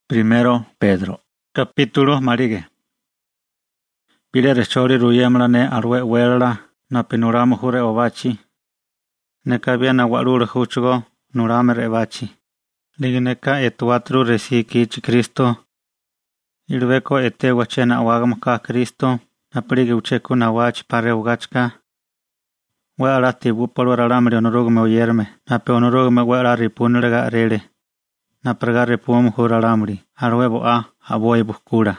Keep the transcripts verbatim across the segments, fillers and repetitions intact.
Primero Pedro. Capítulo marigue. Pile rechori ruyemla ne arwe wela na pinuramu hure obachi. Ne kabia na walure huchugo nurame rebachi. Ligineka etuatru resiki chi Cristo. Ilveko ete wachena wagamaka Cristo. Na prigue ucheku na wachi pare ugachka. Wala tibu polwara lamri onorugume oyerme. Na pe onorugume wala ripunirega rele. Na pregare puomu hura lamri. Arwebo a aboy buskura.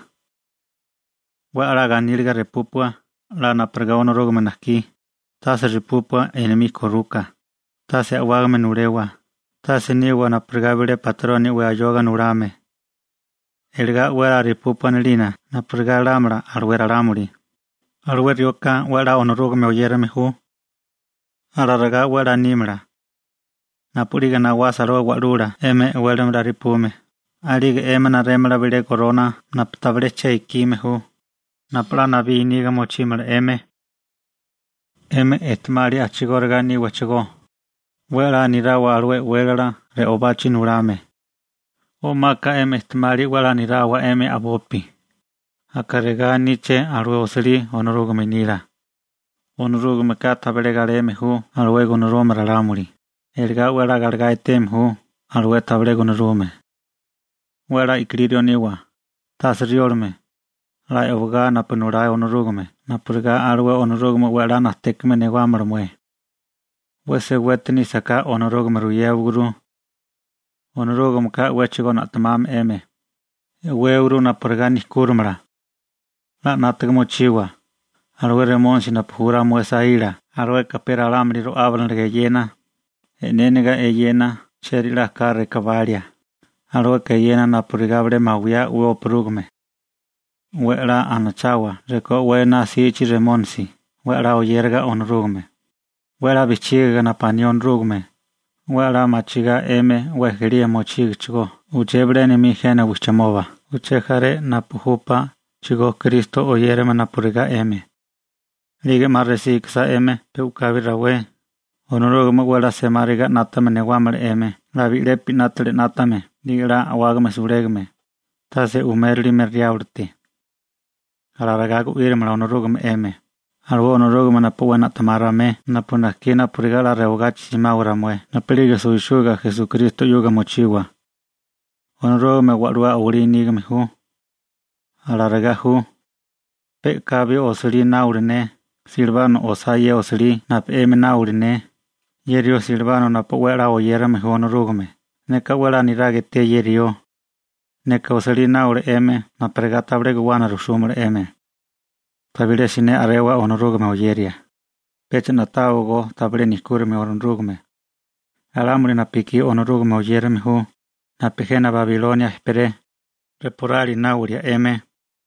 Wala ganilga repupua. La na prega onorugume naki. Tase ripupua enemi koruka. Tase awagame nurewa. Tase niwa na pregabile patroni we ayoga nurame. Elga wala ripupua nilina. Na prega lamra arwera lamri. Arwe ryoka wala onorugume oyerme hu. Araraga wala nimra. Na puriga na wasaro walura eme welem ripume. Alige eme na remla vile corona na ptable cheikime hu. Na plana vi niga mochimra eme. Eme etmari achigorga ni wachigo. Wela nirawa alwe wela re obachi nurame. O maka eme etmari wela nirawa eme abopi. Akarega niche alwe osiri onorugume nira. Onorugume kata belegare eme hu alwe gonorome ralamuri. Elga wela garga etem hu alwe table gonorume. Wela ikririo niwa. Tas riorme. La evoga na penurai onorugume. Na purga alwe onorugume wela na tekme negwamar mwe. Wese wetni saka onorugume ruyevguru. Onorugume ka wechigo na tamam eme. Eweuru na purga nikurumra. La nategmo chiwa. Alwe remonsi na pura mwesa ira. Alwe kapera alamri ro ablan regeyena. Enenega eyena cherila kare kavaria. Alwe kayena na purigable mawia uo prugume. Wela anachawa reko wena sichi remonsi. Wela oyerga onrugume. Wela bichiga na panion rugume. Wela machiga eme weheria mochig chigo. Uchebre ni mi jena wuchamova. Uchejare na pujupa chigo Cristo oyerema na puriga eme. Lige marresiksa eme peukavira we. Onorugume wela semariga natame negwamar eme. La vilepi natale natame. Digra awagame suregme. Tase umerli meriaurti. Alaragagu iremla onorugume eme. Alwo onorugume na puwa natamarame. Na punakina purigala reogachi chimaura mwe. Na peliga suishuga Jesucristo yuga mochiwa. Onorugume walua urinigme hu. Alaragahu. Pe kabi osiri naurine. Silvano osaye osiri na pe eme naurine. Yerio Silvano na puwela oyerame hu onorugume. Neka wela nirage te yerio. Neka osiri naure eme na pregata bregu wana rusumre eme. Tabile sine arewa onorugume oyeria. Peche na taugo tabile niskurme onorugume. Alamuri na piki onorugume oyerame hu. Na pejena Babilonia espere. Reporali nauria eme.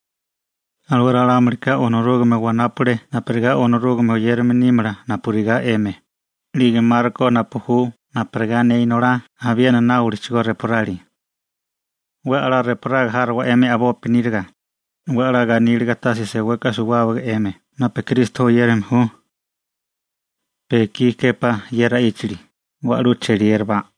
Alwera alamurika onorugume wanapure na prega onorugume oyerame nimra na puriga eme. Lige marco na puhu na pregane inora había nauri chigo reporali. Wala reporaga harwa eme abo pinirga. Wala ganirga tasi se weka suwaga eme. Na pe Cristo yerem hu. Pe ki kepa yera ichli. Walu cherierba.